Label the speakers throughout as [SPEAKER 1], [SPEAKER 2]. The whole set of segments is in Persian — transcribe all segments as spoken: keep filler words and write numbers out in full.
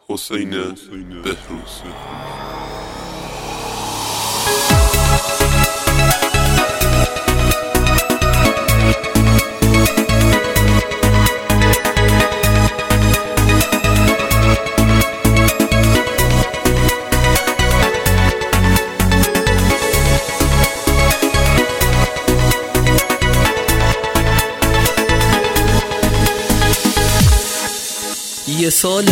[SPEAKER 1] حسین بهروز.
[SPEAKER 2] یه سال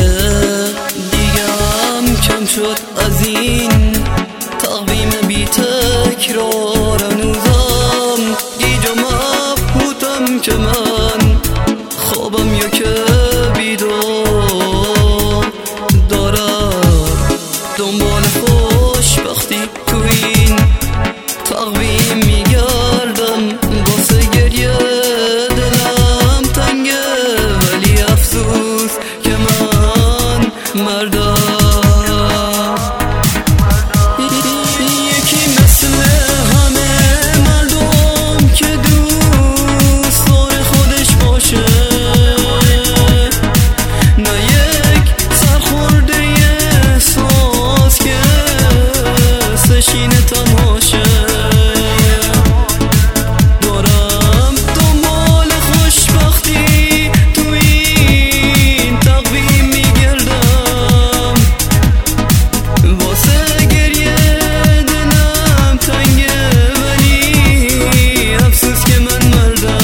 [SPEAKER 2] دیگم کم شد از این تقویم بی تکرار هنوزم گیج و مبهوتم که من خوابم یا که بیدار دارم دنبال خوشبختی تو این تقویم میگردم واسه گریه دلم تنگه ولی افسوس که من مردم یکی مثل همه مردم که دوست داره خودش باشه نه یک سرخورده احساس که سشینه تماشه دارم دنبال خوشبختی تو این تقویم میگردم واسه گریه دلم تنگه ولی افسوس که من مردم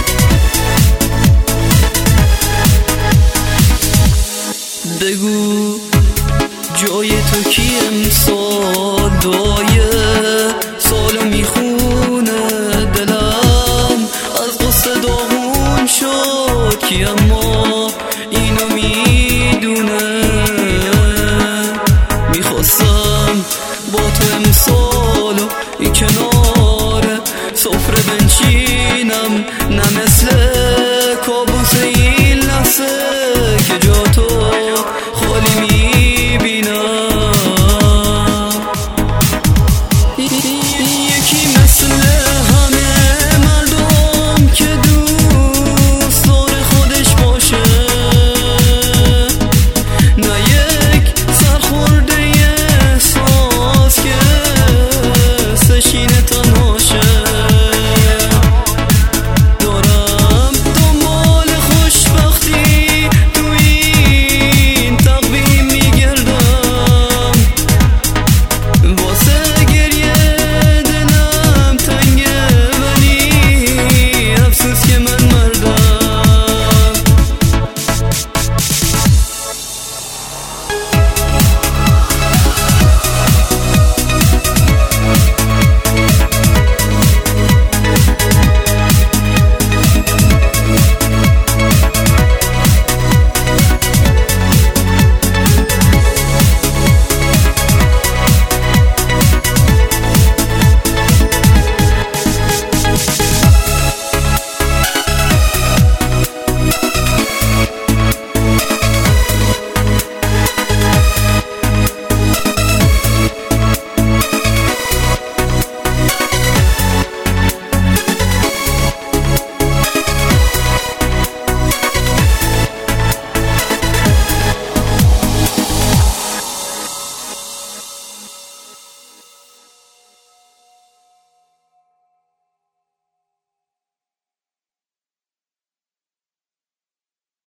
[SPEAKER 2] بگو